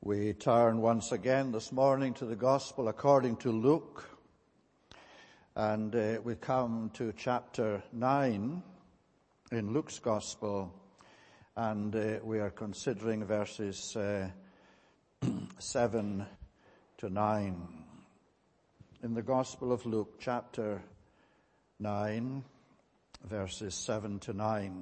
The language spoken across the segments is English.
We turn once again this morning to the Gospel according to Luke, and we come to chapter 9 in Luke's Gospel, and we are considering verses 7 to 9. In the Gospel of Luke, chapter 9, verses 7 to 9.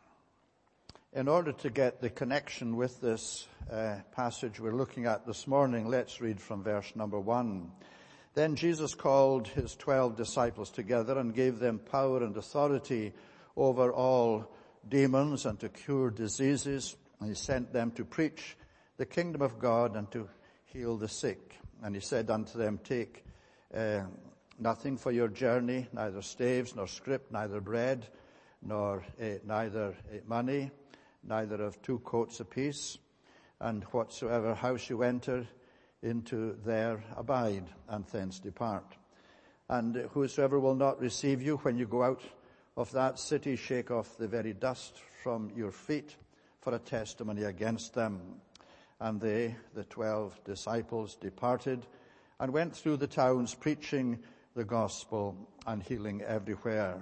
In order to get the connection with this passage we're looking at this morning, let's read from verse number 1. Then Jesus called his 12 disciples together and gave them power and authority over all demons and to cure diseases. And he sent them to preach the kingdom of God and to heal the sick. And he said unto them, take nothing for your journey, neither staves nor scrip, neither bread, nor neither money, neither of 2 coats apiece, and whatsoever house you enter into, there abide, and thence depart. And whosoever will not receive you when you go out of that city, shake off the very dust from your feet for a testimony against them. And they, the 12 disciples, departed and went through the towns, preaching the gospel and healing everywhere.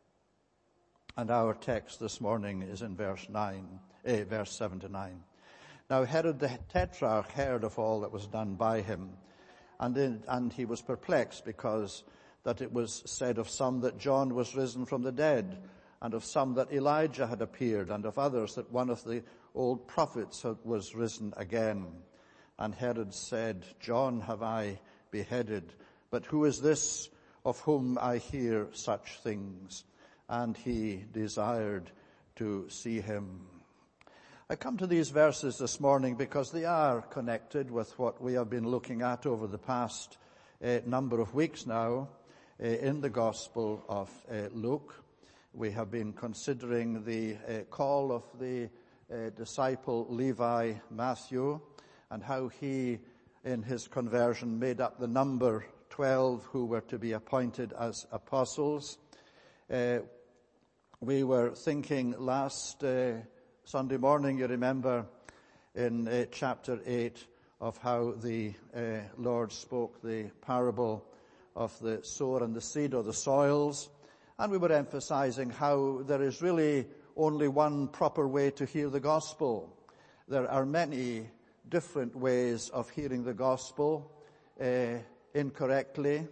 And our text this morning is in verse 7 to 9. Now Herod the Tetrarch heard of all that was done by him, and he was perplexed, because that it was said of some that John was risen from the dead, and of some that Elijah had appeared, and of others that one of the old prophets was risen again. And Herod said, John have I beheaded, but who is this of whom I hear such things? And he desired to see him. I come to these verses this morning because they are connected with what we have been looking at over the past number of weeks now in the Gospel of Luke. We have been considering the call of the disciple Levi Matthew, and how he, in his conversion, made up the number 12 who were to be appointed as apostles. We were thinking last Sunday morning, you remember, in chapter 8, of how the Lord spoke the parable of the sower and the seed, or the soils. And we were emphasizing how there is really only one proper way to hear the gospel. There are many different ways of hearing the gospel incorrectly,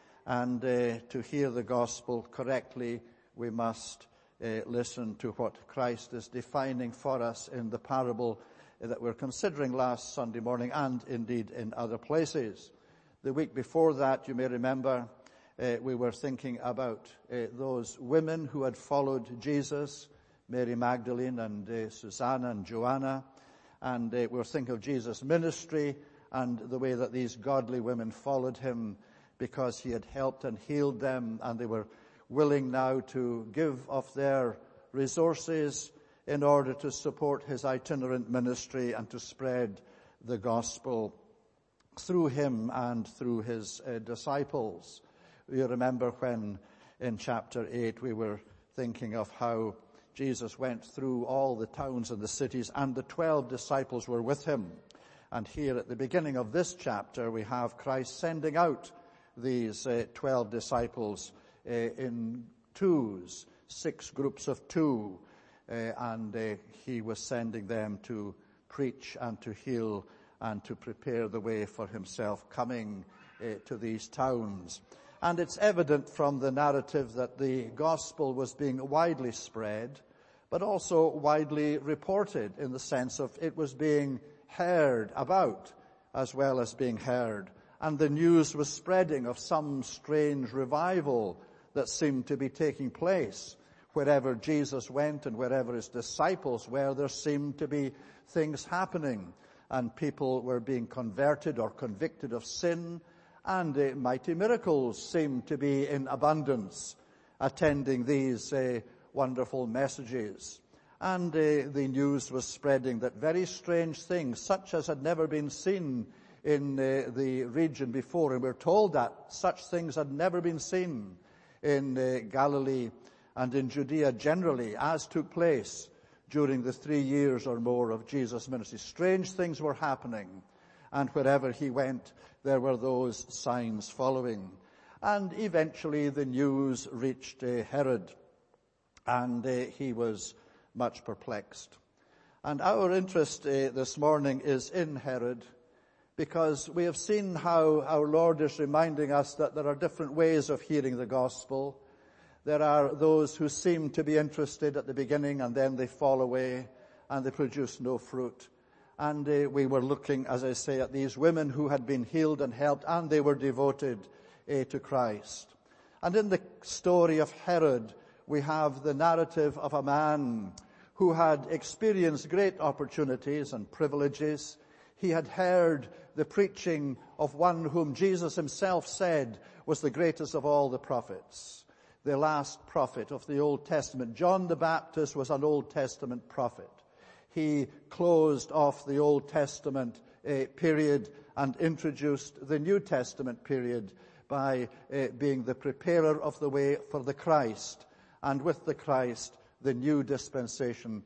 and to hear the gospel correctly, we must listen to what Christ is defining for us in the parable that we're considering last Sunday morning, and indeed in other places. The week before that, you may remember, we were thinking about those women who had followed Jesus, Mary Magdalene and Susanna and Joanna, and we were thinking of Jesus' ministry and the way that these godly women followed him because he had helped and healed them, and they were willing now to give of their resources in order to support his itinerant ministry and to spread the gospel through him and through his disciples. You remember when in chapter 8 we were thinking of how Jesus went through all the towns and the cities, and the 12 disciples were with him. And here at the beginning of this chapter we have Christ sending out these 12 disciples in twos, 6 groups of 2, and he was sending them to preach and to heal and to prepare the way for himself coming to these towns. And it's evident from the narrative that the gospel was being widely spread, but also widely reported, in the sense of it was being heard about as well as being heard. And the news was spreading of some strange revival that seemed to be taking place. Wherever Jesus went and wherever his disciples were, there seemed to be things happening, and people were being converted or convicted of sin, and mighty miracles seemed to be in abundance attending these wonderful messages. And the news was spreading that very strange things, such as had never been seen in the region before, and we're told that such things had never been seen in Galilee and in Judea generally, as took place during the 3 years or more of Jesus' ministry. Strange things were happening, and wherever he went, there were those signs following. And eventually the news reached Herod, and he was much perplexed. And our interest this morning is in Herod, because we have seen how our Lord is reminding us that there are different ways of hearing the gospel. There are those who seem to be interested at the beginning, and then they fall away and they produce no fruit. And we were looking, as I say, at these women who had been healed and helped, and they were devoted to Christ. And in the story of Herod, we have the narrative of a man who had experienced great opportunities and privileges. He had heard the preaching of one whom Jesus himself said was the greatest of all the prophets, the last prophet of the Old Testament. John the Baptist was an Old Testament prophet. He closed off the Old Testament period and introduced the New Testament period by being the preparer of the way for the Christ. And with the Christ, the new dispensation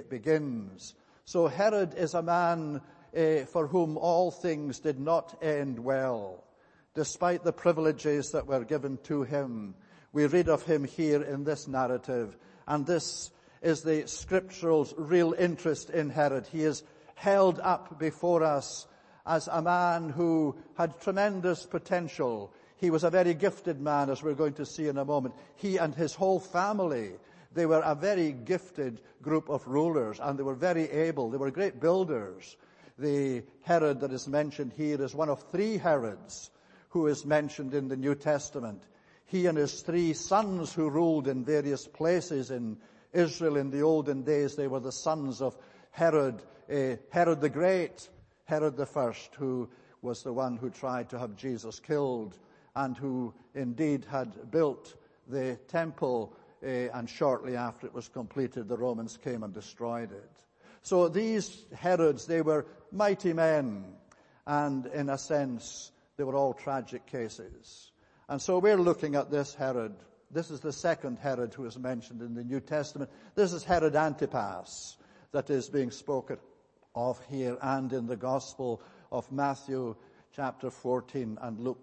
begins. So Herod is a man for whom all things did not end well. Despite the privileges that were given to him, we read of him here in this narrative, and this is the scriptural's real interest in Herod. He is held up before us as a man who had tremendous potential. He was a very gifted man, as we're going to see in a moment. He and his whole family, they were a very gifted group of rulers, and they were very able. They were great builders. The Herod that is mentioned here is one of 3 Herods who is mentioned in the New Testament. He and his 3 sons who ruled in various places in Israel in the olden days, they were the sons of Herod, Herod the Great, Herod the First, who was the one who tried to have Jesus killed, and who indeed had built the temple, and shortly after it was completed, the Romans came and destroyed it. So these Herods, they were mighty men, and in a sense, they were all tragic cases. And so we're looking at this Herod. This is the second Herod who is mentioned in the New Testament. This is Herod Antipas that is being spoken of here and in the Gospel of Matthew chapter 14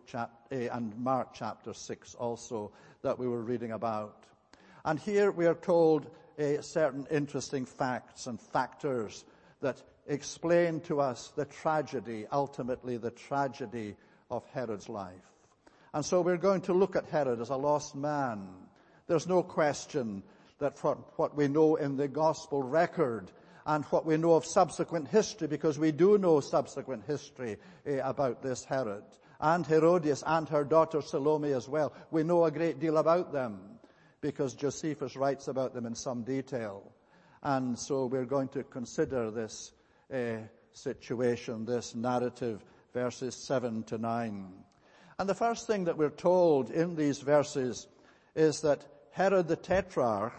and Mark chapter 6 also that we were reading about. And here we are told certain interesting facts and factors that explain to us the tragedy, ultimately the tragedy of Herod's life. And so we're going to look at Herod as a lost man. There's no question that from what we know in the gospel record and what we know of subsequent history, because we do know subsequent history about this Herod, and Herodias and her daughter Salome as well. We know a great deal about them because Josephus writes about them in some detail. And so we're going to consider this situation, this narrative, verses 7 to 9. And the first thing that we're told in these verses is that Herod the Tetrarch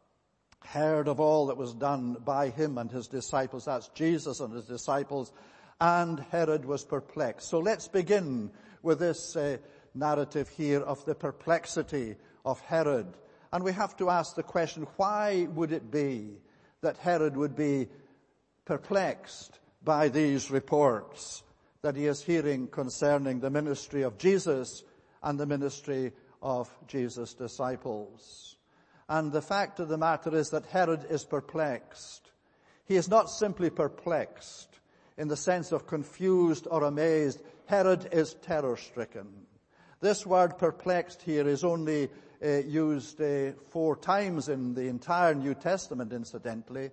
heard of all that was done by him and his disciples. That's Jesus and his disciples. And Herod was perplexed. So let's begin with this narrative here of the perplexity of Herod. And we have to ask the question, why would it be that Herod would be perplexed by these reports that he is hearing concerning the ministry of Jesus and the ministry of Jesus' disciples? And the fact of the matter is that Herod is perplexed. He is not simply perplexed in the sense of confused or amazed. Herod is terror-stricken. This word perplexed here is only used 4 times in the entire New Testament, incidentally.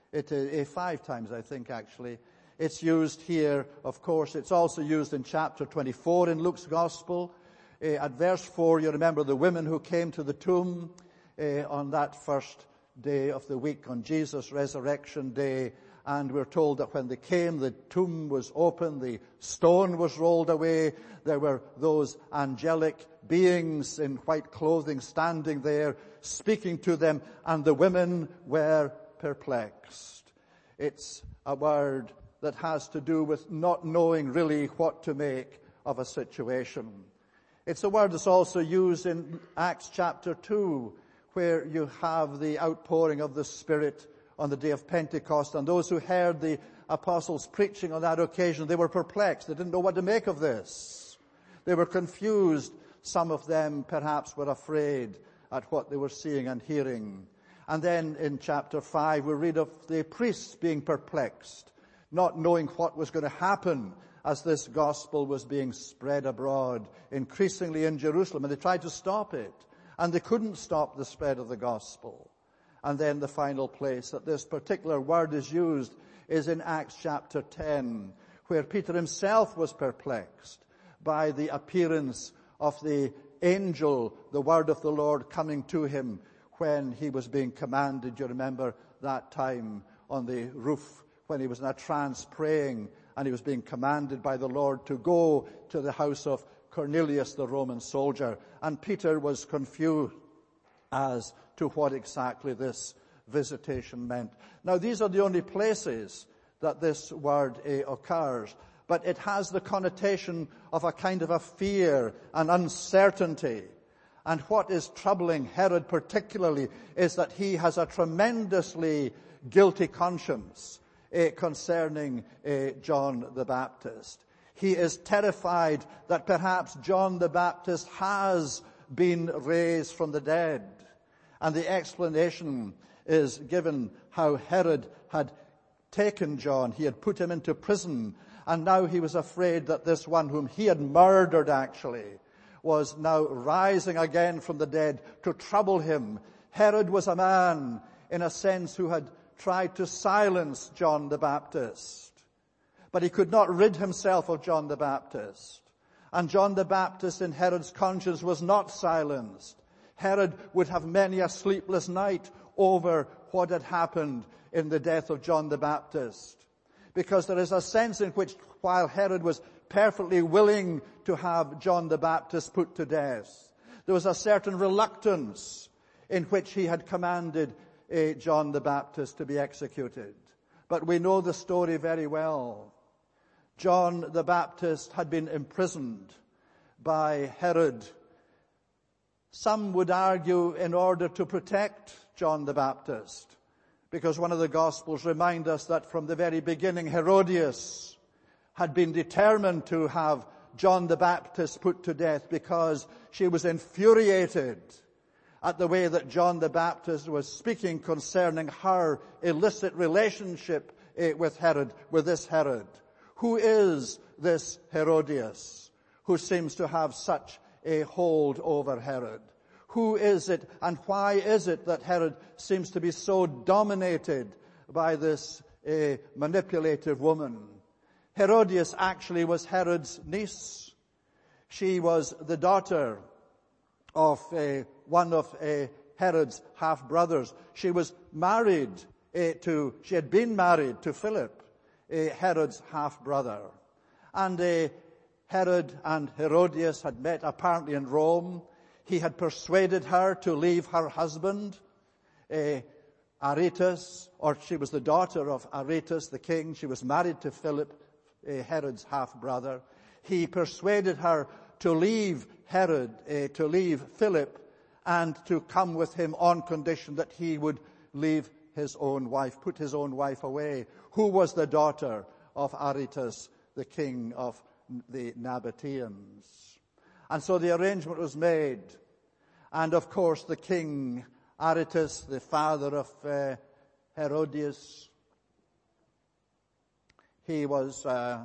5 times, I think, actually. It's used here, of course. It's also used in chapter 24 in Luke's Gospel. At verse 4, you remember the women who came to the tomb on that first day of the week, on Jesus' resurrection day. And we're told that when they came, the tomb was open, the stone was rolled away. There were those angelic beings in white clothing standing there, speaking to them, and the women were perplexed. It's a word that has to do with not knowing really what to make of a situation. It's a word that's also used in Acts chapter 2, where you have the outpouring of the Spirit on the day of Pentecost, and those who heard the apostles preaching on that occasion, they were perplexed. They didn't know what to make of this. They were confused. Some of them perhaps were afraid at what they were seeing and hearing. And then in chapter 5, we read of the priests being perplexed, not knowing what was going to happen as this gospel was being spread abroad, increasingly in Jerusalem. And they tried to stop it, and they couldn't stop the spread of the gospel. And then the final place that this particular word is used is in Acts chapter 10, where Peter himself was perplexed by the appearance of the angel, the word of the Lord coming to him when he was being commanded. You remember that time on the roof when he was in a trance praying, and he was being commanded by the Lord to go to the house of Cornelius, the Roman soldier. And Peter was confused as to what exactly this visitation meant. Now, these are the only places that this word occurs, but it has the connotation of a kind of a fear and uncertainty. And what is troubling Herod particularly is that he has a tremendously guilty conscience concerning John the Baptist. He is terrified that perhaps John the Baptist has been raised from the dead. And the explanation is given how Herod had taken John. He had put him into prison, and now he was afraid that this one whom he had murdered actually was now rising again from the dead to trouble him. Herod was a man, in a sense, who had tried to silence John the Baptist. But he could not rid himself of John the Baptist. And John the Baptist in Herod's conscience was not silenced. Herod would have many a sleepless night over what had happened in the death of John the Baptist. Because there is a sense in which, while Herod was perfectly willing to have John the Baptist put to death, there was a certain reluctance in which he had commanded John the Baptist to be executed. But we know the story very well. John the Baptist had been imprisoned by Herod. Some would argue in order to protect John the Baptist, because one of the Gospels remind us that from the very beginning Herodias had been determined to have John the Baptist put to death because she was infuriated at the way that John the Baptist was speaking concerning her illicit relationship with this Herod. Who is this Herodias who seems to have such a hold over Herod? Who is it, and why is it that Herod seems to be so dominated by this manipulative woman? Herodias actually was Herod's niece. She was the daughter of one of Herod's half-brothers. She was married she had been married to Philip, Herod's half-brother. And Herod and Herodias had met apparently in Rome. He had persuaded her to leave her husband, Aretas, or she was the daughter of Aretas, the king. She was married to Philip, Herod's half-brother. He persuaded her to leave to leave Philip, and to come with him on condition that he would leave his own wife, put his own wife away, who was the daughter of Aretas, the king of the Nabateans. And so the arrangement was made. And of course the king, Aretas, the father of Herodias, he was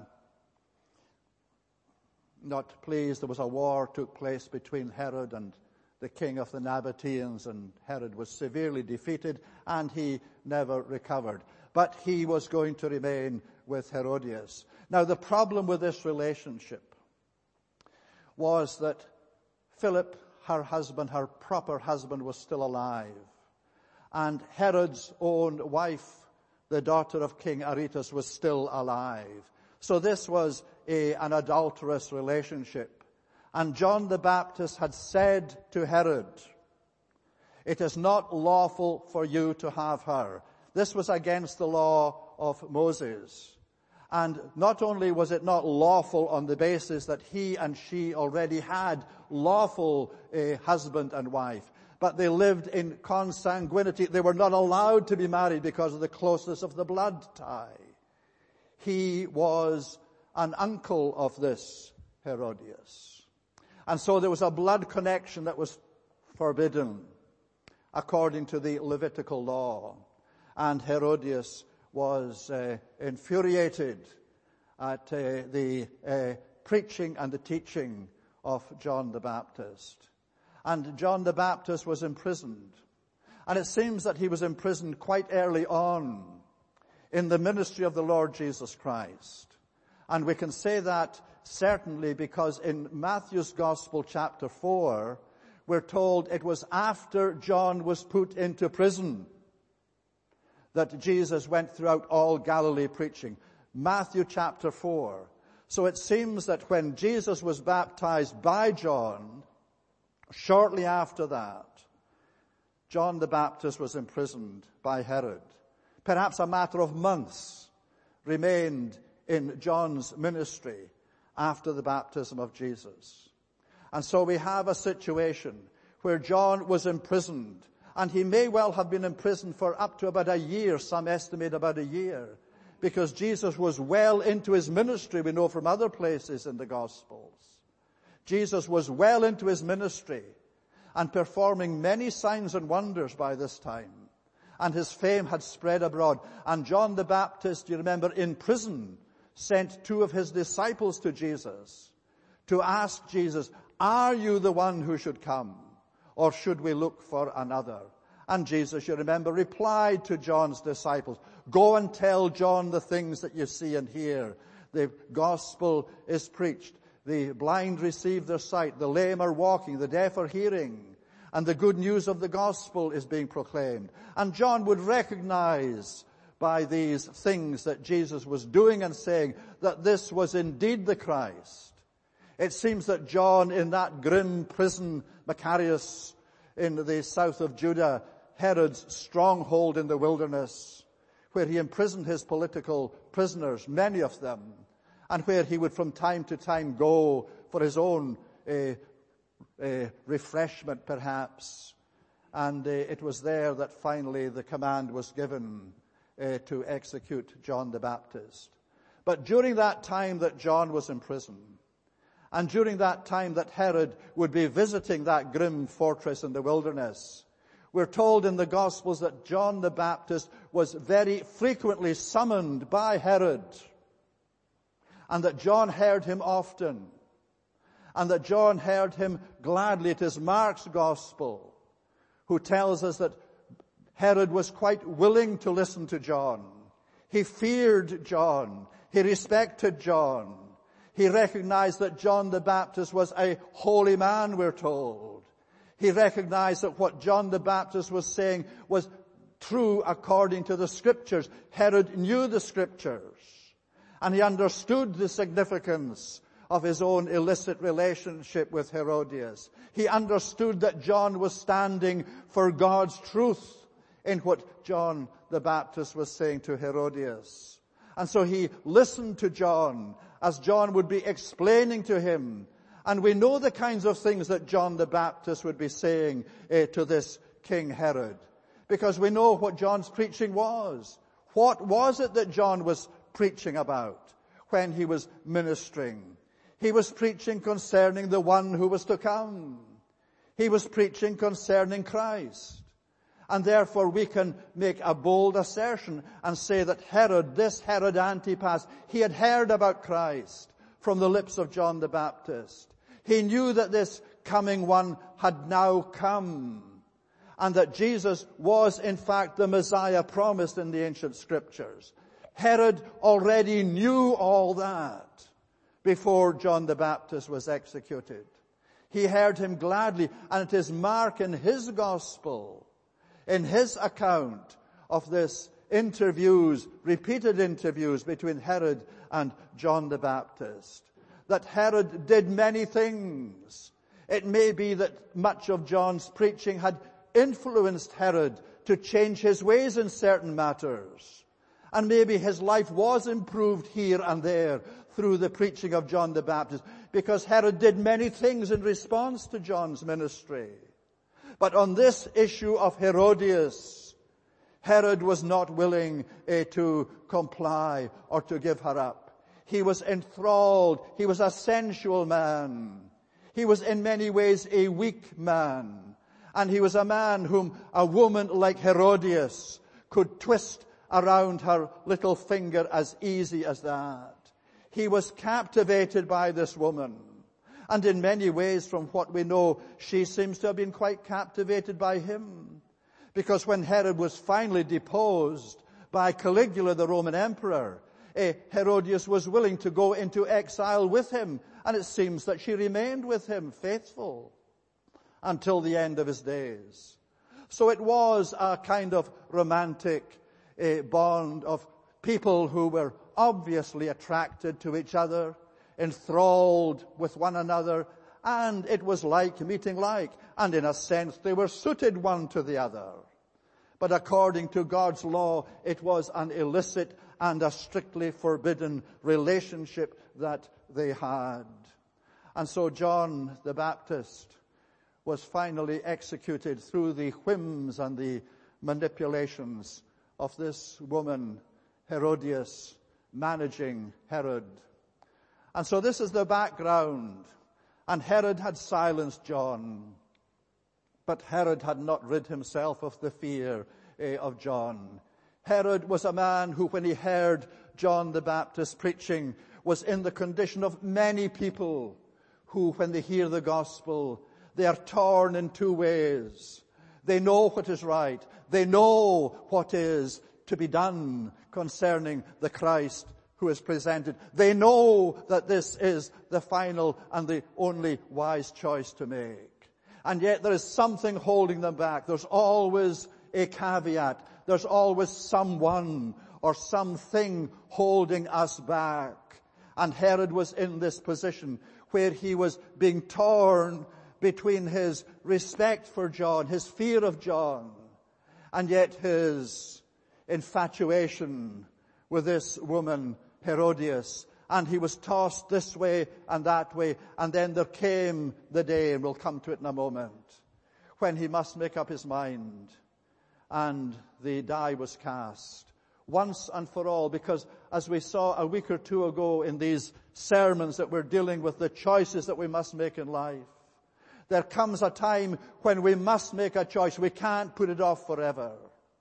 not pleased. There was a war took place between Herod and the king of the Nabateans, and Herod was severely defeated, and he never recovered. But he was going to remain with Herodias. Now, the problem with this relationship was that Philip, her husband, her proper husband, was still alive. And Herod's own wife, the daughter of King Aretas, was still alive. So this was an adulterous relationship. And John the Baptist had said to Herod, "It is not lawful for you to have her." This was against the law of Moses. And not only was it not lawful on the basis that he and she already had lawful husband and wife, but they lived in consanguinity. They were not allowed to be married because of the closeness of the blood tie. he was an uncle of this Herodias. And so there was a blood connection that was forbidden according to the Levitical law. And Herodias was infuriated at the preaching and the teaching of John the Baptist. And John the Baptist was imprisoned. And it seems that he was imprisoned quite early on in the ministry of the Lord Jesus Christ. And we can say that certainly because in Matthew's Gospel chapter 4, we're told it was after John was put into prison that Jesus went throughout all Galilee preaching. Matthew chapter 4. So it seems that when Jesus was baptized by John, shortly after that, John the Baptist was imprisoned by Herod. Perhaps a matter of months remained in John's ministry after the baptism of Jesus. And so we have a situation where John was imprisoned, and he may well have been imprisoned for up to about a year, some estimate about a year, because Jesus was well into his ministry, we know from other places in the Gospels. Jesus was well into his ministry and performing many signs and wonders by this time. And his fame had spread abroad. And John the Baptist, you remember, in prison, sent two of his disciples to Jesus to ask Jesus, are you the one who should come, or should we look for another? And Jesus, you remember, replied to John's disciples, go and tell John the things that you see and hear. The gospel is preached. The blind receive their sight. The lame are walking. The deaf are hearing. And the good news of the gospel is being proclaimed. And John would recognize by these things that Jesus was doing and saying that this was indeed the Christ. It seems that John, in that grim prison, Macarius, in the south of Judah, Herod's stronghold in the wilderness, where he imprisoned his political prisoners, many of them, and where he would from time to time go for his own refreshment perhaps. And it was there that finally the command was given to execute John the Baptist. But during that time that John was in prison, and during that time that Herod would be visiting that grim fortress in the wilderness, we're told in the Gospels that John the Baptist was very frequently summoned by Herod, and that John heard him often, and that John heard him gladly. It is Mark's Gospel who tells us that Herod was quite willing to listen to John. He feared John. He respected John. He recognized that John the Baptist was a holy man, we're told. He recognized that what John the Baptist was saying was true according to the Scriptures. Herod knew the Scriptures, and he understood the significance of his own illicit relationship with Herodias. He understood that John was standing for God's truth in what John the Baptist was saying to Herodias. And so he listened to John as John would be explaining to him. And we know the kinds of things that John the Baptist would be saying to this King Herod, because we know what John's preaching was. What was it that John was preaching about when he was ministering? He was preaching concerning the one who was to come. He was preaching concerning Christ. And therefore we can make a bold assertion and say that Herod, this Herod Antipas, he had heard about Christ from the lips of John the Baptist. He knew that this coming one had now come, and that Jesus was in fact the Messiah promised in the ancient Scriptures. Herod already knew all that before John the Baptist was executed. He heard him gladly, and it is Mark in his Gospel, in his account of this repeated interviews between Herod and John the Baptist, that Herod did many things. It may be that much of John's preaching had influenced Herod to change his ways in certain matters. And maybe his life was improved here and there through the preaching of John the Baptist, because Herod did many things in response to John's ministry. But on this issue of Herodias, Herod was not willing to comply or to give her up. He was enthralled. He was a sensual man. He was in many ways a weak man. And he was a man whom a woman like Herodias could twist around her little finger as easy as that. He was captivated by this woman. And in many ways, from what we know, she seems to have been quite captivated by him. Because when Herod was finally deposed by Caligula, the Roman emperor, Herodias was willing to go into exile with him. And it seems that she remained with him faithful until the end of his days. So it was a kind of romantic bond of people who were obviously attracted to each other, enthralled with one another, and it was like meeting like, and in a sense they were suited one to the other. But according to God's law, it was an illicit and a strictly forbidden relationship that they had. And so John the Baptist was finally executed through the whims and the manipulations of this woman, Herodias, managing Herod. And so this is the background. And Herod had silenced John. But Herod had not rid himself of the fear of John. Herod was a man who, when he heard John the Baptist preaching, was in the condition of many people who, when they hear the gospel, they are torn in two ways. They know what is right. They know what is to be done concerning the Christ who is presented. They know that this is the final and the only wise choice to make. And yet there is something holding them back. There's always a caveat. There's always someone or something holding us back. And Herod was in this position where he was being torn between his respect for John, his fear of John, and yet his infatuation with this woman, Herodias. And he was tossed this way and that way. And then there came the day, and we'll come to it in a moment, when he must make up his mind. And the die was cast once and for all, because as we saw a week or two ago in these sermons that we're dealing with, the choices that we must make in life, there comes a time when we must make a choice. We can't put it off forever.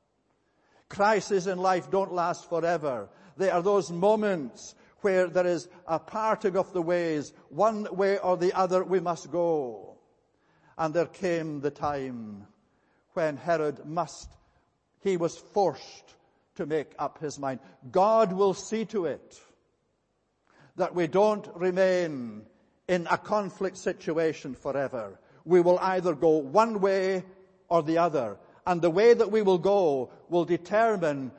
Crises in life don't last forever. They are those moments where there is a parting of the ways. One way or the other we must go. And there came the time when Herod he was forced to make up his mind. God will see to it that we don't remain in a conflict situation forever. We will either go one way or the other. And the way that we will go will be determined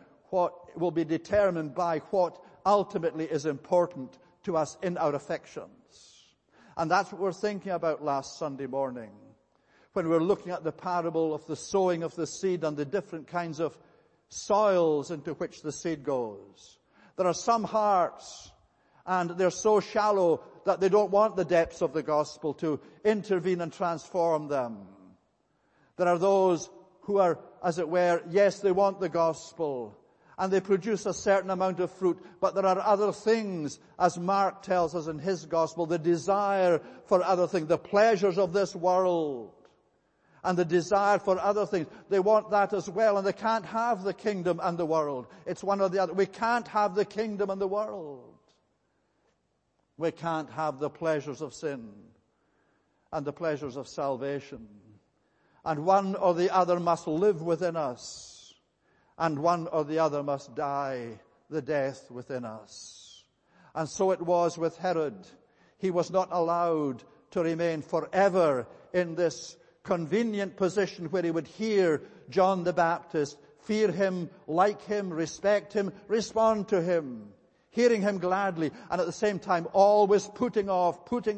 by what ultimately is important to us in our affections. And that's what we're thinking about last Sunday morning, when we're looking at the parable of the sowing of the seed and the different kinds of soils into which the seed goes. There are some hearts, and they're so shallow that they don't want the depths of the gospel to intervene and transform them. There are those who are, as it were, yes, they want the gospel, and they produce a certain amount of fruit, but there are other things, as Mark tells us in his gospel, the desire for other things, the pleasures of this world, and the desire for other things. They want that as well, and they can't have the kingdom and the world. It's one or the other. We can't have the kingdom and the world. We can't have the pleasures of sin and the pleasures of salvation. And one or the other must live within us, and one or the other must die the death within us. And so it was with Herod. He was not allowed to remain forever in this convenient position where he would hear John the Baptist, fear him, like him, respect him, respond to him, hearing him gladly, and at the same time always putting off.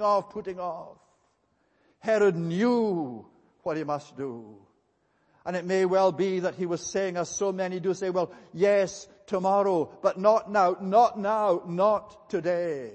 Herod knew what he must do. And it may well be that he was saying, as so many do say, well, yes, tomorrow, but not now, not today.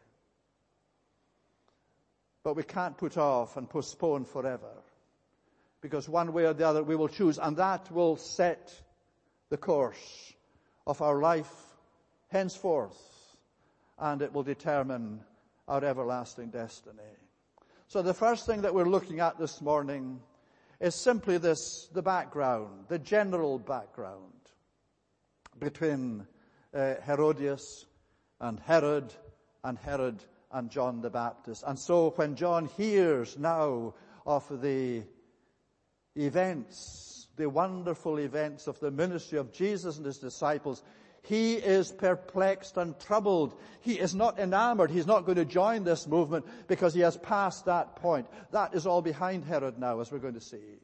But we can't put off and postpone forever, because one way or the other we will choose, and that will set the course of our life henceforth, and it will determine our everlasting destiny. So the first thing that we're looking at this morning is simply this, the background, the general background between Herodias and Herod and John the Baptist. And so when John hears now of the events, the wonderful events of the ministry of Jesus and his disciples, he is perplexed and troubled. He is not enamored. He's not going to join this movement because he has passed that point. That is all behind Herod now, as we're going to see.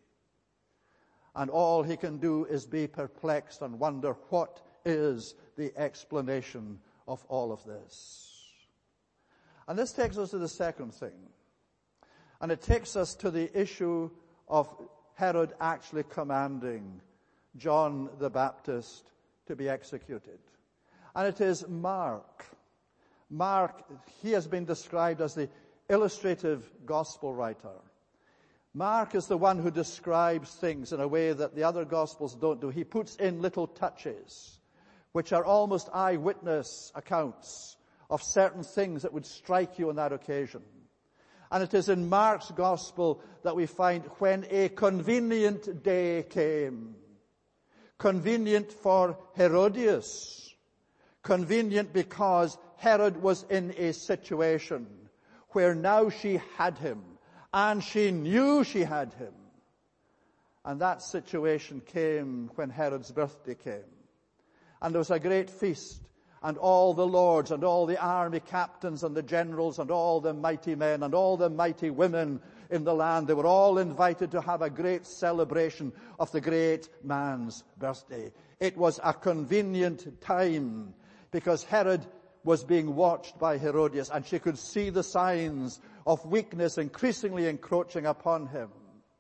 And all he can do is be perplexed and wonder, what is the explanation of all of this? And this takes us to the second thing. And it takes us to the issue of Herod actually commanding John the Baptist to be executed. And it is Mark. Mark, he has been described as the illustrative gospel writer. Mark is the one who describes things in a way that the other gospels don't do. He puts in little touches, which are almost eyewitness accounts of certain things that would strike you on that occasion. And it is in Mark's gospel that we find when a convenient day came. Convenient for Herodias. Convenient because Herod was in a situation where now she had him, and she knew she had him. And that situation came when Herod's birthday came. And there was a great feast, and all the lords and all the army captains and the generals and all the mighty men and all the mighty women in the land, they were all invited to have a great celebration of the great man's birthday. It was a convenient time because Herod was being watched by Herodias, and she could see the signs of weakness increasingly encroaching upon him.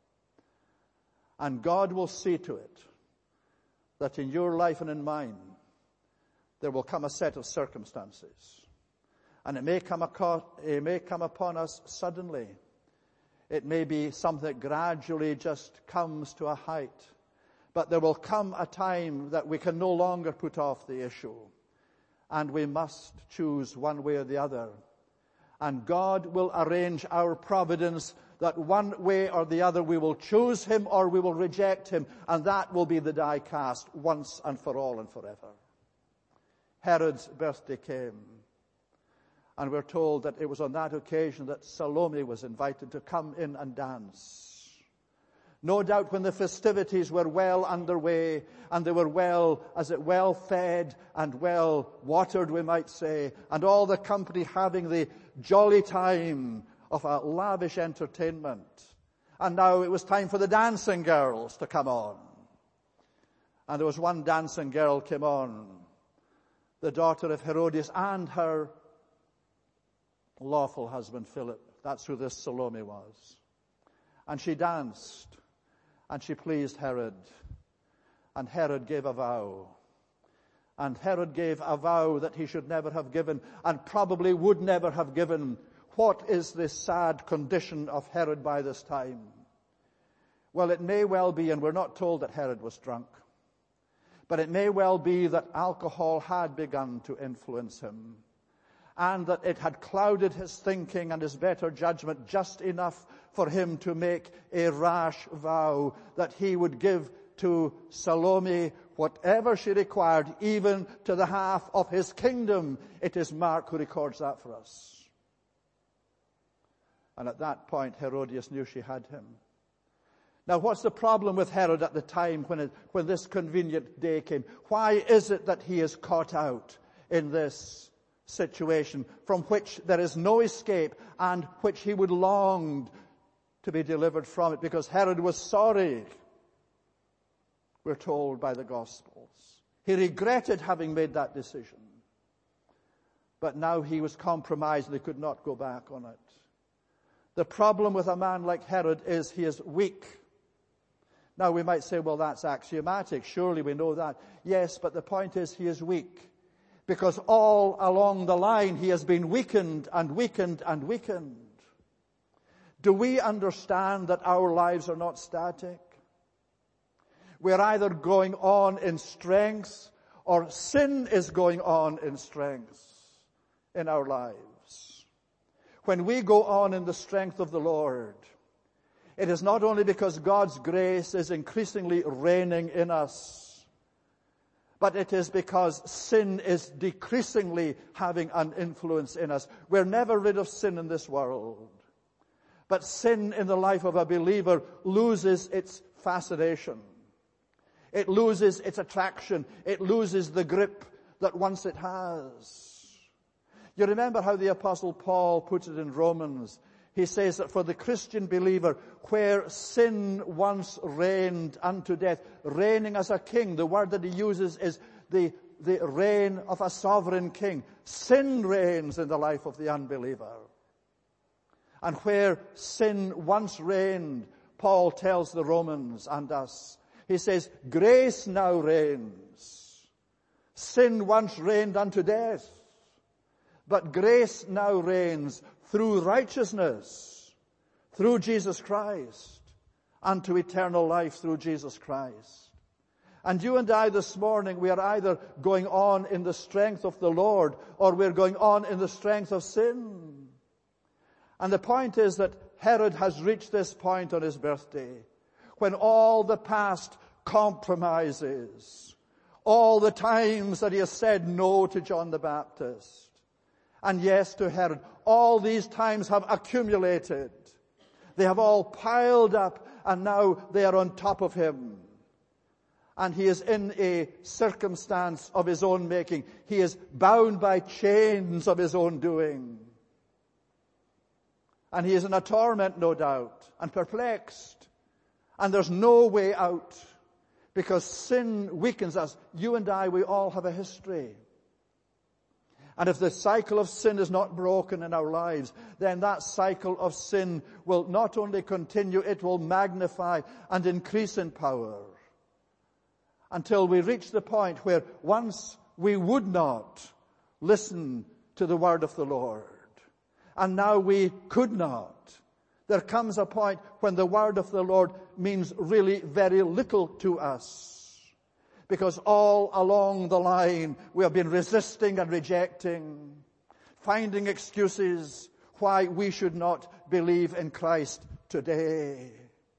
And God will see to it that in your life and in mine, there will come a set of circumstances. And it may come upon us suddenly. It may be something that gradually just comes to a height. But there will come a time that we can no longer put off the issue. And we must choose one way or the other. And God will arrange our providence that one way or the other we will choose him or we will reject him. And that will be the die cast once and for all and forever. Herod's birthday came. And we're told that it was on that occasion that Salome was invited to come in and dance. No doubt when the festivities were well underway and they were well fed and well watered, we might say, and all the company having the jolly time of a lavish entertainment. And now it was time for the dancing girls to come on. And there was one dancing girl came on, the daughter of Herodias and her lawful husband Philip. That's who this Salome was. And she danced, and she pleased Herod. And Herod gave a vow. And Herod gave a vow that he should never have given, and probably would never have given. What is the sad condition of Herod by this time? Well, it may well be, and we're not told that Herod was drunk, but it may well be that alcohol had begun to influence him, and that it had clouded his thinking and his better judgment just enough for him to make a rash vow that he would give to Salome whatever she required, even to the half of his kingdom. It is Mark who records that for us. And at that point, Herodias knew she had him. Now, what's the problem with Herod at the time when this convenient day came? Why is it that he is caught out in this situation from which there is no escape and which he would long to be delivered from it? Because Herod was sorry, we're told by the Gospels. He regretted having made that decision. But now he was compromised and he could not go back on it. The problem with a man like Herod is he is weak. Now we might say, well, that's axiomatic. Surely we know that. Yes, but the point is he is weak. Because all along the line he has been weakened and weakened and weakened. Do we understand that our lives are not static? We're either going on in strength or sin is going on in strength in our lives. When we go on in the strength of the Lord, it is not only because God's grace is increasingly reigning in us, but it is because sin is decreasingly having an influence in us. We're never rid of sin in this world. But sin in the life of a believer loses its fascination. It loses its attraction. It loses the grip that once it has. You remember how the Apostle Paul puts it in Romans. He says that for the Christian believer, where sin once reigned unto death, reigning as a king, the word that he uses is the reign of a sovereign king. Sin reigns in the life of the unbeliever. And where sin once reigned, Paul tells the Romans and us, he says, grace now reigns. Sin once reigned unto death, but grace now reigns through righteousness, through Jesus Christ, unto eternal life through Jesus Christ. And you and I this morning, we are either going on in the strength of the Lord, or we're going on in the strength of sin. And the point is that Herod has reached this point on his birthday, when all the past compromises, all the times that he has said no to John the Baptist, and yes to Herod, all these times have accumulated. They have all piled up, and now they are on top of him. And he is in a circumstance of his own making. He is bound by chains of his own doing. And he is in a torment, no doubt, and perplexed. And there's no way out, because sin weakens us. You and I, we all have a history. And if the cycle of sin is not broken in our lives, then that cycle of sin will not only continue, it will magnify and increase in power, until we reach the point where once we would not listen to the word of the Lord, and now we could not. There comes a point when the word of the Lord means really very little to us, because all along the line we have been resisting and rejecting, finding excuses why we should not believe in Christ today.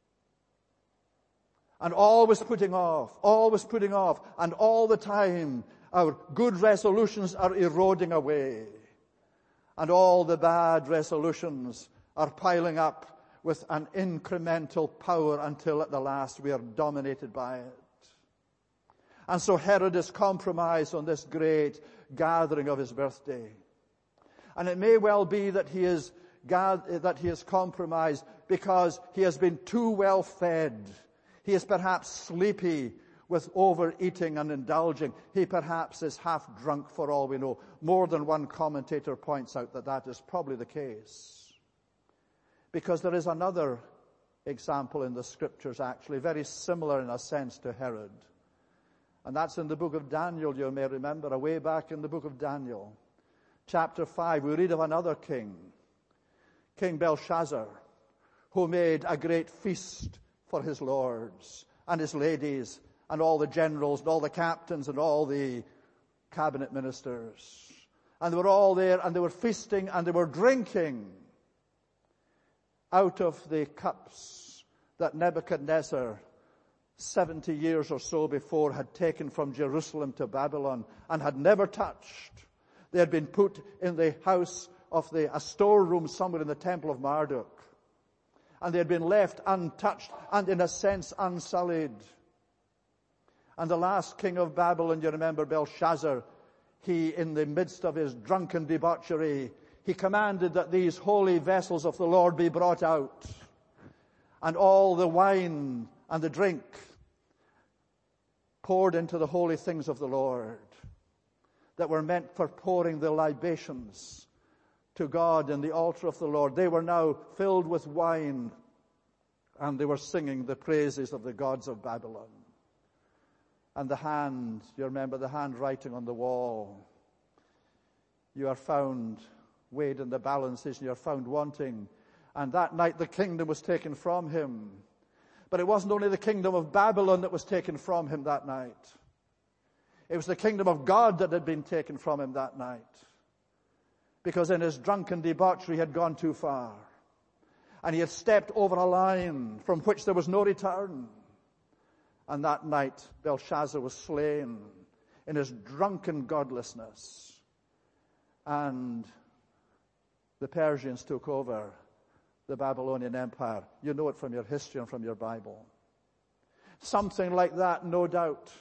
And always putting off, and all the time our good resolutions are eroding away. And all the bad resolutions are piling up with an incremental power until at the last we are dominated by it. And so Herod is compromised on this great gathering of his birthday. And it may well be that he is compromised because he has been too well fed. He is perhaps sleepy with overeating and indulging. He perhaps is half drunk, for all we know. More than one commentator points out that that is probably the case. Because there is another example in the scriptures, actually, very similar in a sense to Herod. And that's in the book of Daniel, you may remember, way back in the book of Daniel. Chapter 5, we read of another king, King Belshazzar, who made a great feast for his lords and his ladies and all the generals and all the captains and all the cabinet ministers. And they were all there, and they were feasting and they were drinking out of the cups that Nebuchadnezzar 70 years or so before had taken from Jerusalem to Babylon and had never touched. They had been put in the house of a storeroom somewhere in the temple of Marduk. And they had been left untouched and in a sense unsullied. And the last king of Babylon, you remember Belshazzar, he, in the midst of his drunken debauchery, he commanded that these holy vessels of the Lord be brought out. And all the wine and the drink poured into the holy things of the Lord that were meant for pouring the libations to God in the altar of the Lord. They were now filled with wine, and they were singing the praises of the gods of Babylon. And the hand, you remember the handwriting on the wall. You are found weighed in the balances, and you are found wanting. And that night the kingdom was taken from him. But it wasn't only the kingdom of Babylon that was taken from him that night. It was the kingdom of God that had been taken from him that night. Because in his drunken debauchery he had gone too far. And he had stepped over a line from which there was no return. And that night Belshazzar was slain in his drunken godlessness. And the Persians took over the Babylonian Empire. You know it from your history and from your Bible. Something like that, no doubt,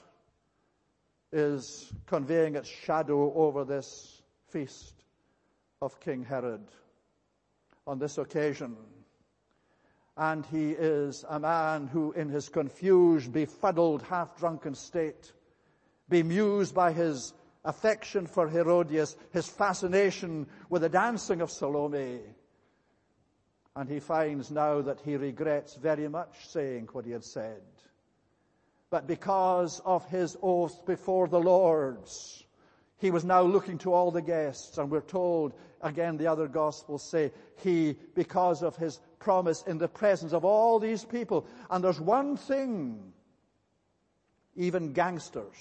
is conveying its shadow over this feast of King Herod on this occasion. And he is a man who, in his confused, befuddled, half-drunken state, bemused by his affection for Herodias, his fascination with the dancing of Salome, and he finds now that he regrets very much saying what he had said. But because of his oath before the Lords, he was now looking to all the guests, and we're told, again the other Gospels say, he, because of his promise in the presence of all these people. And there's one thing, even gangsters,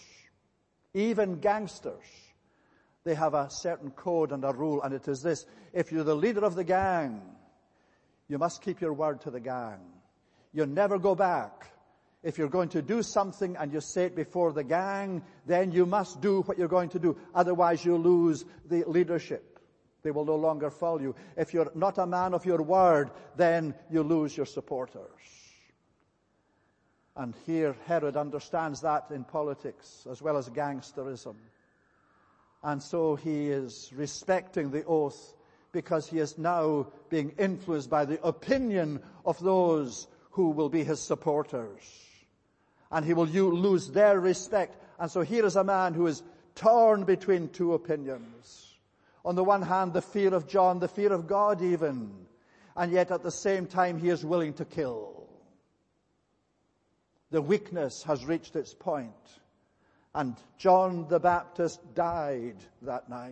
they have a certain code and a rule, and it is this: if you're the leader of the gang, you must keep your word to the gang. You never go back. If you're going to do something and you say it before the gang, then you must do what you're going to do. Otherwise you lose the leadership. They will no longer follow you. If you're not a man of your word, then you lose your supporters. And here Herod understands that in politics as well as gangsterism. And so he is respecting the oath because he is now being influenced by the opinion of those who will be his supporters. And he will lose their respect. And so here is a man who is torn between two opinions. On the one hand, the fear of John, the fear of God even. And yet at the same time, he is willing to kill. The weakness has reached its point. And John the Baptist died that night.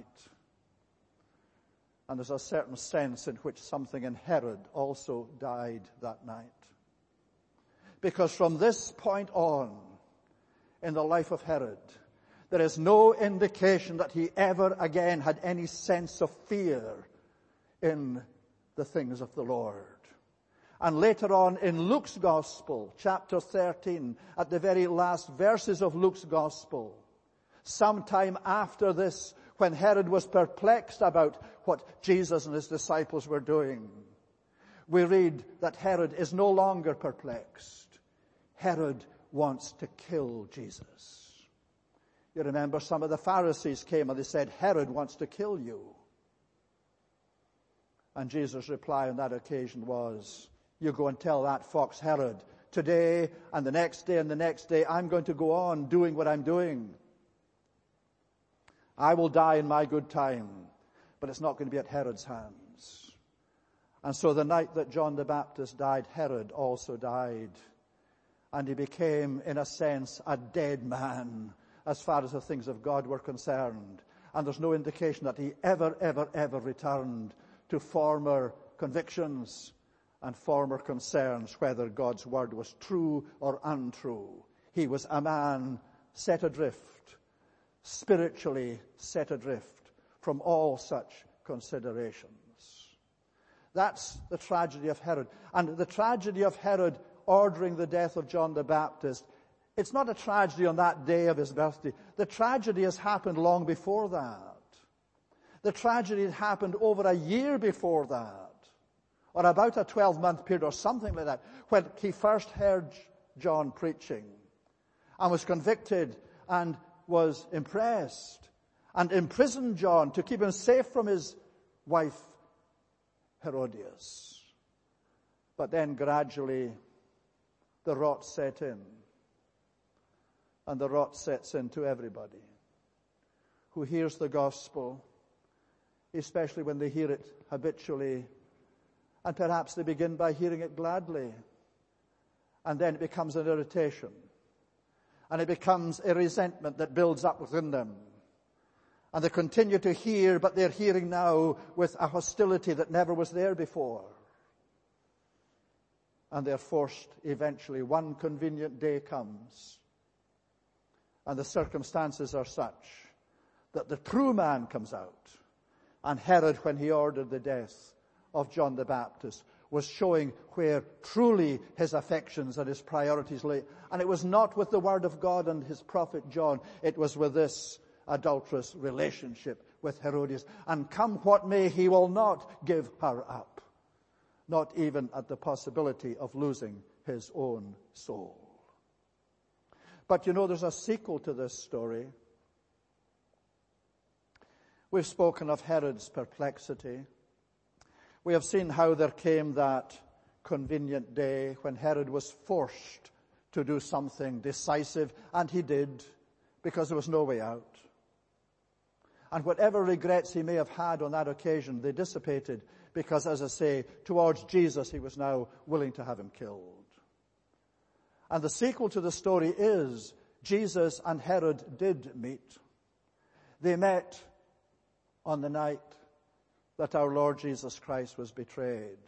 And there's a certain sense in which something in Herod also died that night. Because from this point on, in the life of Herod, there is no indication that he ever again had any sense of fear in the things of the Lord. And later on in Luke's Gospel, chapter 13, at the very last verses of Luke's Gospel, sometime after this, when Herod was perplexed about what Jesus and his disciples were doing, we read that Herod is no longer perplexed. Herod wants to kill Jesus. You remember some of the Pharisees came and they said, Herod wants to kill you. And Jesus' reply on that occasion was, you go and tell that fox Herod, today and the next day and the next day, I'm going to go on doing what I'm doing. I will die in my good time, but it's not going to be at Herod's hands. And so the night that John the Baptist died, Herod also died. And he became, in a sense, a dead man as far as the things of God were concerned. And there's no indication that he ever returned to former convictions and former concerns, whether God's word was true or untrue. He was a man set adrift, spiritually set adrift from all such considerations. That's the tragedy of Herod. And the tragedy of Herod ordering the death of John the Baptist, it's not a tragedy on that day of his birthday. The tragedy has happened long before that. The tragedy had happened over a year before that, or about a 12-month period or something like that, when he first heard John preaching and was convicted and was impressed and imprisoned John to keep him safe from his wife Herodias. But then gradually the rot set in. And the rot sets into everybody who hears the gospel, especially when they hear it habitually, and perhaps they begin by hearing it gladly. And then it becomes an irritation. And it becomes a resentment that builds up within them. And they continue to hear, but they're hearing now with a hostility that never was there before. And they're forced eventually. One convenient day comes, and the circumstances are such that the true man comes out. And Herod, when he ordered the death of John the Baptist, was showing where truly his affections and his priorities lay. And it was not with the word of God and his prophet John. It was with this adulterous relationship with Herodias. And come what may, he will not give her up. Not even at the possibility of losing his own soul. But you know, there's a sequel to this story. We've spoken of Herod's perplexity. We have seen how there came that convenient day when Herod was forced to do something decisive, and he did, because there was no way out. And whatever regrets he may have had on that occasion, they dissipated, because, as I say, towards Jesus he was now willing to have him killed. And the sequel to the story is Jesus and Herod did meet. They met on the night that our Lord Jesus Christ was betrayed.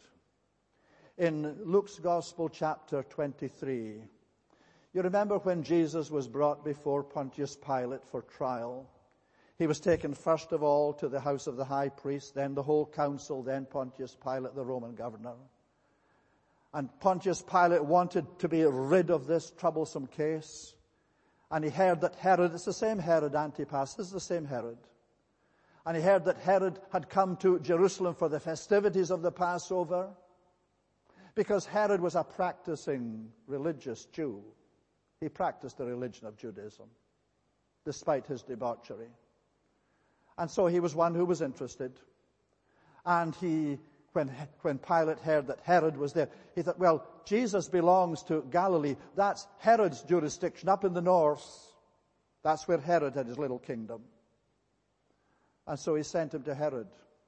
In Luke's Gospel, chapter 23, you remember when Jesus was brought before Pontius Pilate for trial. He was taken first of all to the house of the high priest, then the whole council, then Pontius Pilate, the Roman governor. And Pontius Pilate wanted to be rid of this troublesome case. And he heard that Herod, it's the same Herod Antipas, this is the same Herod. And he heard that Herod had come to Jerusalem for the festivities of the Passover, because Herod was a practicing religious Jew. He practiced the religion of Judaism, despite his debauchery. And so he was one who was interested. And when Pilate heard that Herod was there, he thought, well, Jesus belongs to Galilee. That's Herod's jurisdiction up in the north. That's where Herod had his little kingdom. And so he sent him to Herod.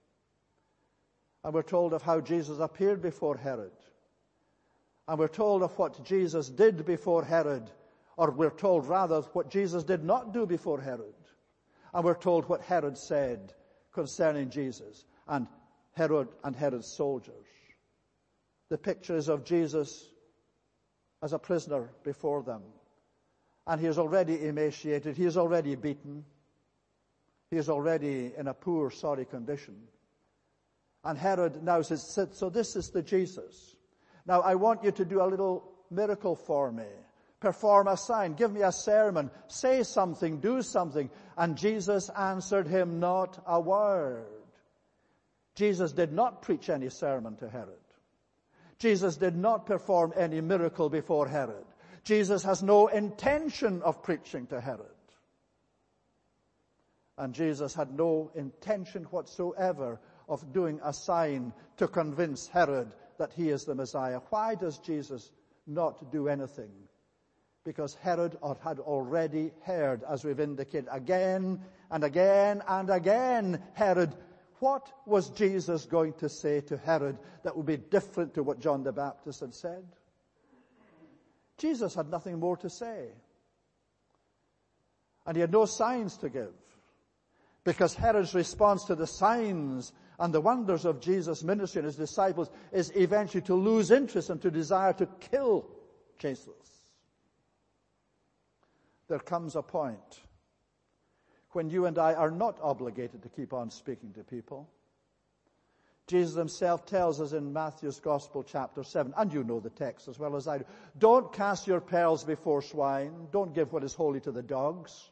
And we're told of how Jesus appeared before Herod. And we're told of what Jesus did before Herod. Or we're told rather what Jesus did not do before Herod. And we're told what Herod said concerning Jesus and Herod and Herod's soldiers. The picture is of Jesus as a prisoner before them. And he is already emaciated. He is already beaten. He is already in a poor, sorry condition. And Herod now says, so this is the Jesus. Now I want you to do a little miracle for me. Perform a sign. Give me a sermon. Say something. Do something. And Jesus answered him not a word. Jesus did not preach any sermon to Herod. Jesus did not perform any miracle before Herod. Jesus has no intention of preaching to Herod. And Jesus had no intention whatsoever of doing a sign to convince Herod that he is the Messiah. Why does Jesus not do anything? Because Herod had already heard, as we've indicated, again and again and again, Herod. What was Jesus going to say to Herod that would be different to what John the Baptist had said? Jesus had nothing more to say. And he had no signs to give. Because Herod's response to the signs and the wonders of Jesus' ministry and his disciples is eventually to lose interest and to desire to kill Jesus. There comes a point when you and I are not obligated to keep on speaking to people. Jesus himself tells us in Matthew's Gospel, chapter 7, and you know the text as well as I do, don't cast your pearls before swine. Don't give what is holy to the dogs.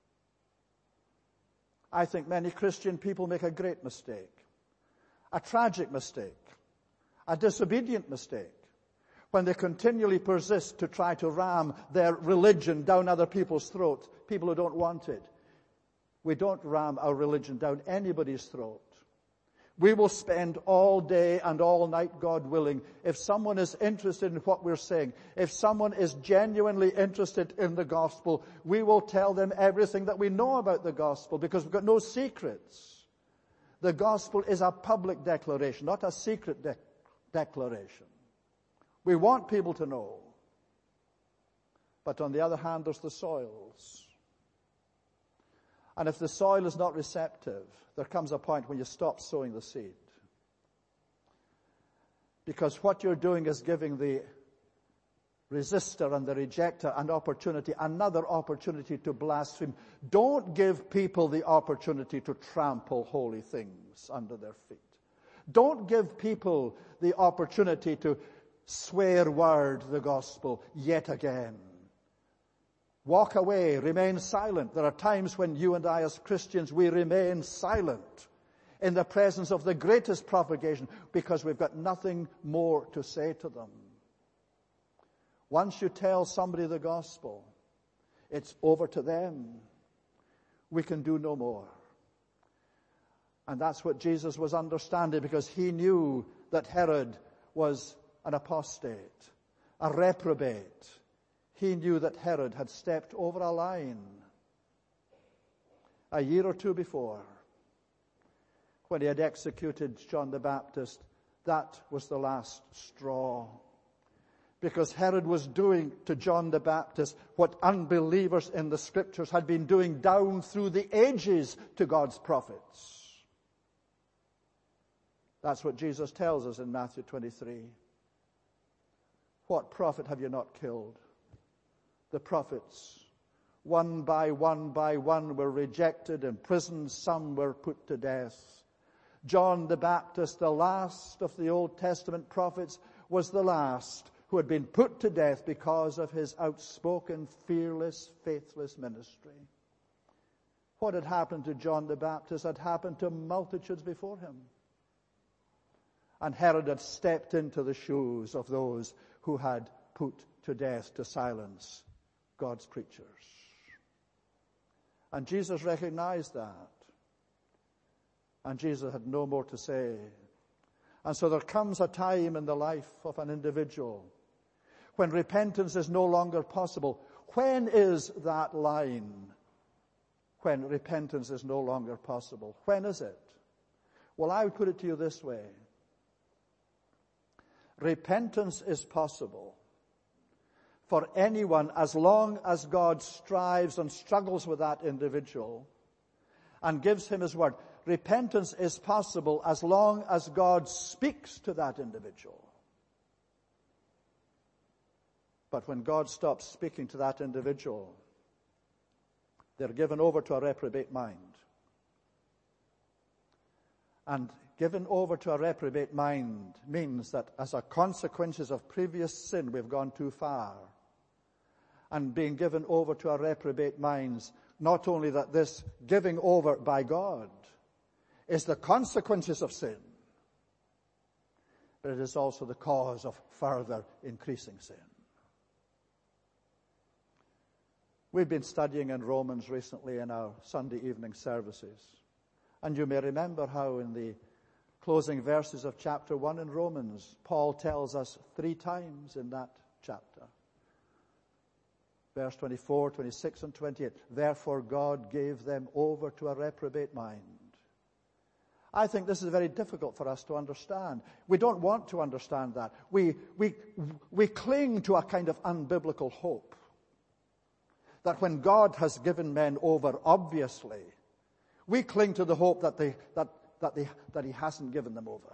I think many Christian people make a great mistake, a tragic mistake, a disobedient mistake, when they continually persist to try to ram their religion down other people's throats, people who don't want it. We don't ram our religion down anybody's throat. We will spend all day and all night, God willing, if someone is interested in what we're saying, if someone is genuinely interested in the gospel, we will tell them everything that we know about the gospel, because we've got no secrets. The gospel is a public declaration, not a secret declaration. We want people to know. But on the other hand, there's the soils. And if the soil is not receptive, there comes a point when you stop sowing the seed. Because what you're doing is giving the resistor and the rejecter another opportunity to blaspheme. Don't give people the opportunity to trample holy things under their feet. Don't give people the opportunity to swear word the gospel yet again. Walk away, remain silent. There are times when you and I as Christians, we remain silent in the presence of the greatest propagation because we've got nothing more to say to them. Once you tell somebody the gospel, it's over to them. We can do no more. And that's what Jesus was understanding, because he knew that Herod was an apostate, a reprobate. He knew that Herod had stepped over a line a year or two before when he had executed John the Baptist. That was the last straw. Because Herod was doing to John the Baptist what unbelievers in the Scriptures had been doing down through the ages to God's prophets. That's what Jesus tells us in Matthew 23. What prophet have you not killed? The prophets, one by one were rejected, imprisoned, some were put to death. John the Baptist, the last of the Old Testament prophets, was the last who had been put to death because of his outspoken, fearless, faithless ministry. What had happened to John the Baptist had happened to multitudes before him. And Herod had stepped into the shoes of those who had put to death, to silence God's preachers. And Jesus recognized that. And Jesus had no more to say. And so there comes a time in the life of an individual when repentance is no longer possible. When is that line when repentance is no longer possible? When is it? Well, I would put it to you this way. Repentance is possible for anyone as long as God strives and struggles with that individual and gives him his word. Repentance is possible as long as God speaks to that individual. But when God stops speaking to that individual, they're given over to a reprobate mind. And given over to a reprobate mind means that as a consequence of previous sin, we've gone too far. And being given over to a reprobate mind, not only that this giving over by God is the consequences of sin, but it is also the cause of further increasing sin. We've been studying in Romans recently in our Sunday evening services. And you may remember how in the closing verses of chapter 1 in Romans, Paul tells us 3 times in that chapter. Verse 24, 26, and 28. Therefore God gave them over to a reprobate mind. I think this is very difficult for us to understand. We don't want to understand that. We cling to a kind of unbiblical hope that when God has given men over, obviously, we cling to the hope that he hasn't given them over.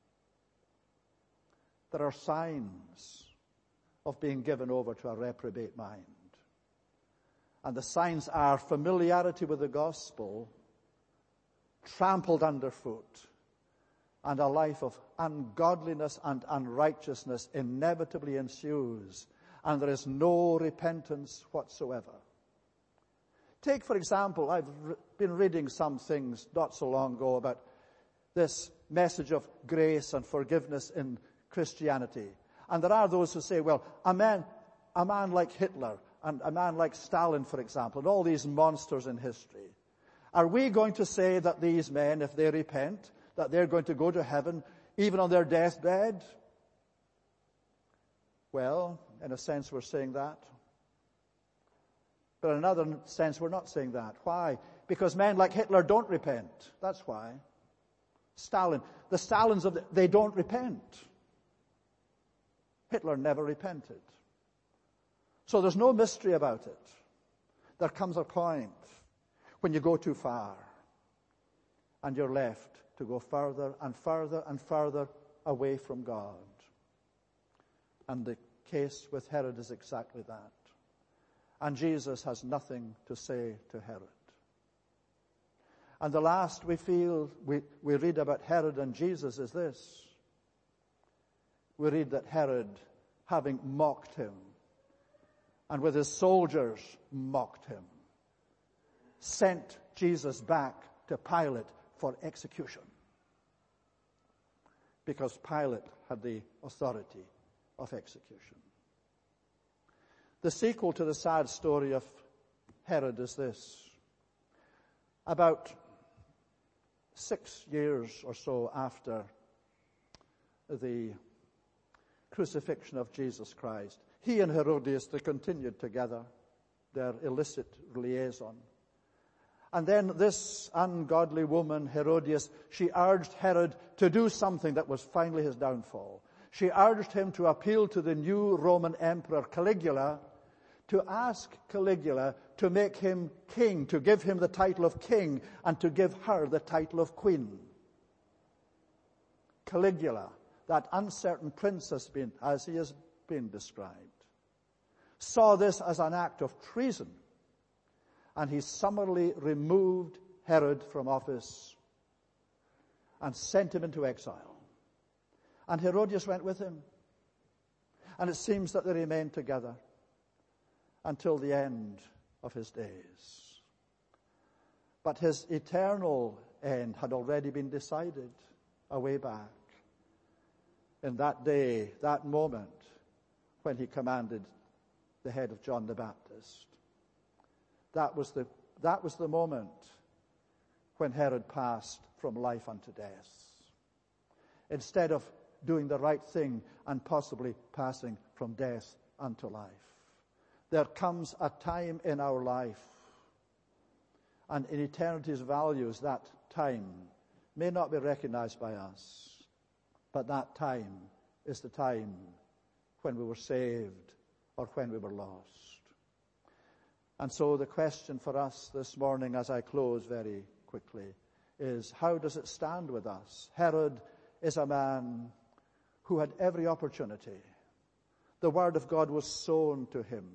There are signs of being given over to a reprobate mind. And the signs are familiarity with the gospel, trampled underfoot, and a life of ungodliness and unrighteousness inevitably ensues, and there is no repentance whatsoever. Take, for example, I've been reading some things not so long ago about this message of grace and forgiveness in Christianity. And there are those who say, well, a man like Hitler and a man like Stalin, for example, and all these monsters in history, are we going to say that these men, if they repent, that they're going to go to heaven even on their deathbed? Well, in a sense, we're saying that. But in another sense, we're not saying that. Why? Because men like Hitler don't repent. That's why. Stalin. The Stalins they don't repent. Hitler never repented. So there's no mystery about it. There comes a point when you go too far and you're left to go further and further and further away from God. And the case with Herod is exactly that. And Jesus has nothing to say to Herod. And the last we read about Herod and Jesus is this. We read that Herod, having mocked him, and with his soldiers mocked him, sent Jesus back to Pilate for execution. Because Pilate had the authority of execution. The sequel to the sad story of Herod is this. About 6 years or so after the crucifixion of Jesus Christ, he and Herodias, they continued together, their illicit liaison. And then this ungodly woman, Herodias, she urged Herod to do something that was finally his downfall. She urged him to appeal to the new Roman Emperor Caligula, to ask Caligula to make him king, to give him the title of king, and to give her the title of queen. Caligula, that uncertain prince as he has been described, saw this as an act of treason, and he summarily removed Herod from office and sent him into exile. And Herodias went with him. And it seems that they remained together until the end of his days. But his eternal end had already been decided a way back. In that day, that moment, when he commanded the head of John the Baptist. That was the moment when Herod passed from life unto death. Instead of doing the right thing and possibly passing from death unto life. There comes a time in our life, and in eternity's values, that time may not be recognized by us, but that time is the time when we were saved or when we were lost. And so the question for us this morning, as I close very quickly, is how does it stand with us? Herod is a man who had every opportunity. The word of God was sown to him.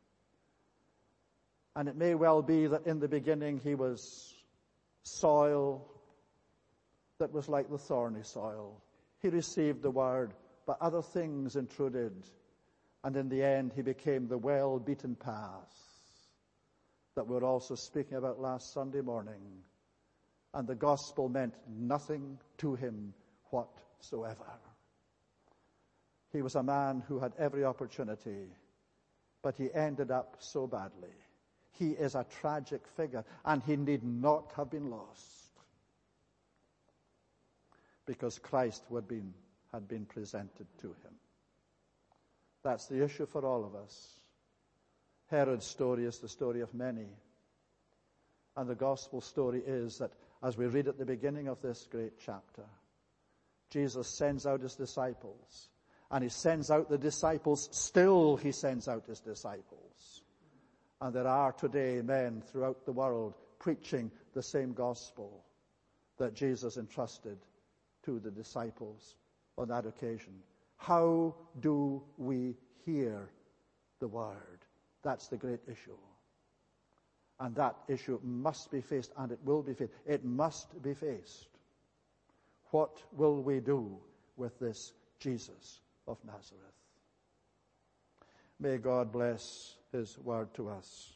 And it may well be that in the beginning he was soil that was like the thorny soil. He received the word, but other things intruded. And in the end he became the well-beaten path that we were also speaking about last Sunday morning. And the gospel meant nothing to him whatsoever. He was a man who had every opportunity, but he ended up so badly. He is a tragic figure, and he need not have been lost, because Christ had been presented to him. That's the issue for all of us. Herod's story is the story of many. And the gospel story is that, as we read at the beginning of this great chapter, Jesus sends out his disciples. And he sends out the disciples. Still he sends out his disciples. And there are today men throughout the world preaching the same gospel that Jesus entrusted to the disciples on that occasion. How do we hear the word? That's the great issue. And that issue must be faced, and it will be faced. It must be faced. What will we do with this Jesus of Nazareth? May God bless his word to us.